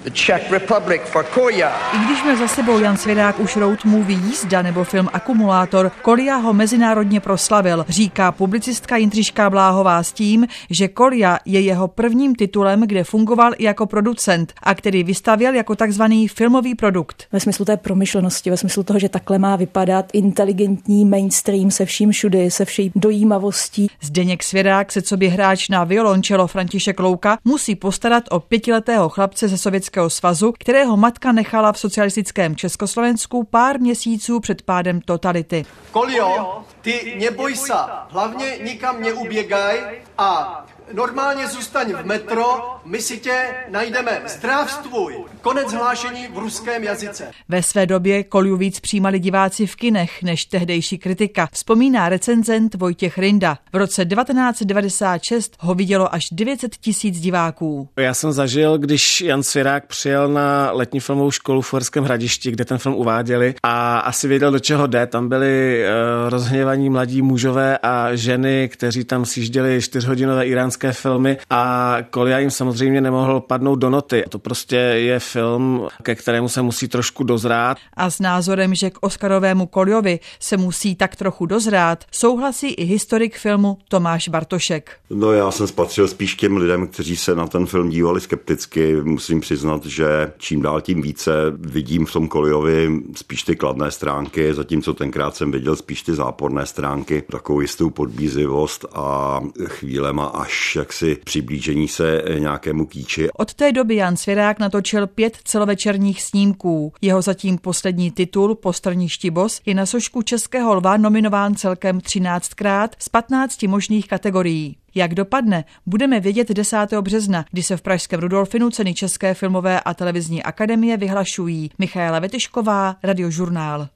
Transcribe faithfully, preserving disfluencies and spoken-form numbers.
the Czech Republic for Kolja. I když měl za sebou Jan Svěrák už road movie Jízda nebo film Akumulátor, Kolja ho mezinárodně proslavil, říká publicistka Jindřiška Bláhová s tím, že Kolja je jeho prvním titulem, kde fungoval i jako producent a který vystavěl jako takzvaný filmový produkt. Ve smyslu té promyšlenosti, ve smyslu toho, že takhle má vypadat inteligentní mainstream se vším všudy, se vší dojímavostí. Zdeněk Svěrák se coby hráč na violončelo František Louka musí postarat o pětiletého chlapce ze Sovětského svazu, kterého matka nechala v socialistickém Československu pár měsíců před pádem totality. Koljo, ty neboj se, hlavně nikam neuběgaj a normálně zůstaň v metro, my si tě najdeme. Zdravstvuj! Konec hlášení v ruském jazyce. Ve své době Kolju víc přijímali diváci v kinech než tehdejší kritika, vzpomíná recenzent Vojtěch Rinda. V roce devatenáct set devadesát šest ho vidělo až devět set tisíc diváků. Já jsem zažil, když Jan Svěrák přijel na letní filmovou školu v Uherském Hradišti, kde ten film uváděli a asi věděl, do čeho jde. Tam byli uh, rozhněvaní mladí mužové a ženy, kteří tam sjížděli čtyřhodinové iránské filmy a Kolja jim samozřejmě nemohl padnout do noty. To prostě je film, ke kterému se musí trošku dozrát. A s názorem, že k Oscarovému Koljovi se musí tak trochu dozrát, souhlasí i historik filmu Tomáš Bartošek. No já jsem spatřil spíš těm lidem, kteří se na ten film dívali skepticky. Musím přiznat, že čím dál tím více vidím v tom Koljovi spíš ty kladné stránky, zatímco tenkrát jsem viděl spíš ty záporné stránky, takovou jistou podbízivost a chvílema až jaksi přiblížení se nějakému kýči. Od té doby Jan Svěrák natočil pět celovečerních snímků. Jeho zatím poslední titul Postrní štibos je na sošku Českého lva nominován celkem třináctkrát z patnácti možných kategorií. Jak dopadne, budeme vědět desátého března, kdy se v pražském Rudolfinu ceny České filmové a televizní akademie vyhlašují. Michaela Vetyšková, Radiožurnál.